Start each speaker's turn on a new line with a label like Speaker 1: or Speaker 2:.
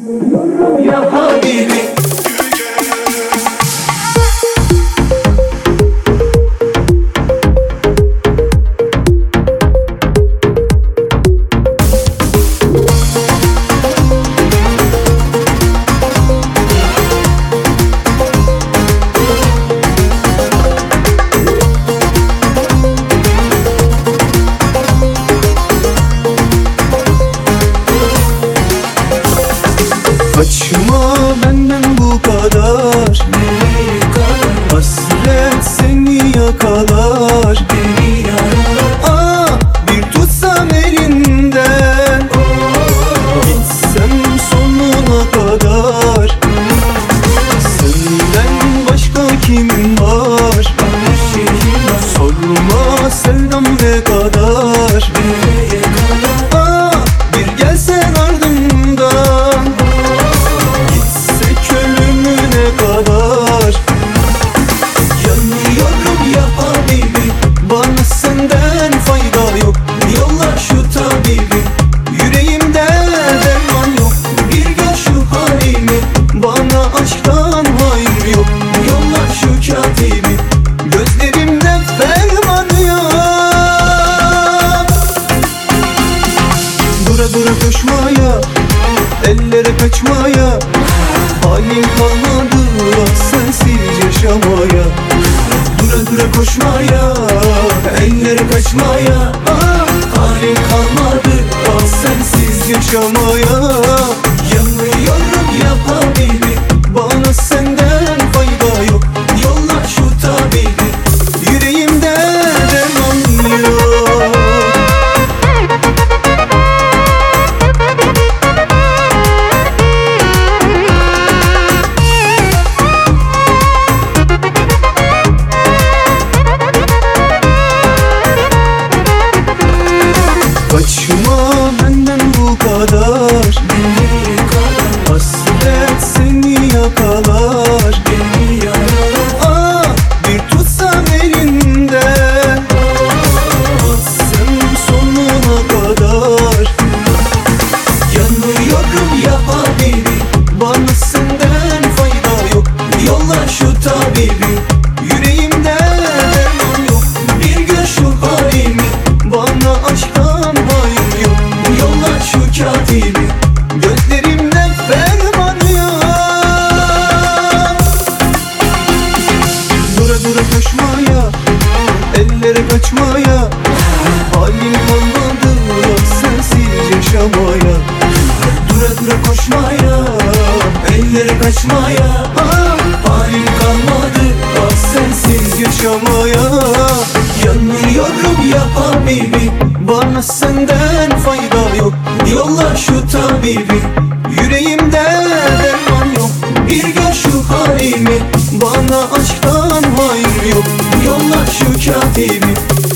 Speaker 1: Ya Habibi.
Speaker 2: Kaçma benden bu kadar,
Speaker 1: Nereye kadar
Speaker 2: hasret seni yakalar.
Speaker 1: beni yaralar?
Speaker 2: Bir tutsam elinden, gitsem sonuna kadar. Senden başka kim var? Sorma sevdam ne kadar.
Speaker 1: Nereye kadar
Speaker 2: Bir gelsen ardımdan, gitsek ölümüne kadar. Yanıyorum ya Habibi, bana senden fayda yok. Yolla şu tabibi, yüreğimde derman yok. Bir gör şu halimi, bana aşktan hayır yok. Yolla şu katibi, gözlerimde ferman yok. Dura dura koşmaya, ellere kaçmaya, halim kalmadı sensiz yaşamaya. Dura dura koşmaya, ellere kaçmaya, halim kalmadı sensiz yaşamaya. Yanıyorum ya Habibi, bana senden fayda yok. Yolla şu tabibi, yüreğimde derman yok. Kaçma benden bu kadar,
Speaker 1: nereye kadar
Speaker 2: hasret seni yakalar.
Speaker 1: beni yaralar?
Speaker 2: Bir tutsam elinden, gitsem sonuna kadar. Yanıyorum ya Habibi, bana senden fayda yok. Yolla şu tabibi, yüreğimde derman yok. Bir gör şu halimi, bana aşktan hayır yok. Yolla şu katibi, gözlerimde ferman yok. Dura dura koşmaya, ellere kaçmaya, halim kalmadı sensiz yaşamaya. Dura dura koşmaya, ellere kaçmaya, halim kalmadı sensiz yaşamaya. Yanıyorum ya Habibi, bana senden fayda yok. Yolla şu tabibi, yüreğimde derman yok. Bir gör şu halimi, bana aşktan hayır yok. Yolla şu katibi,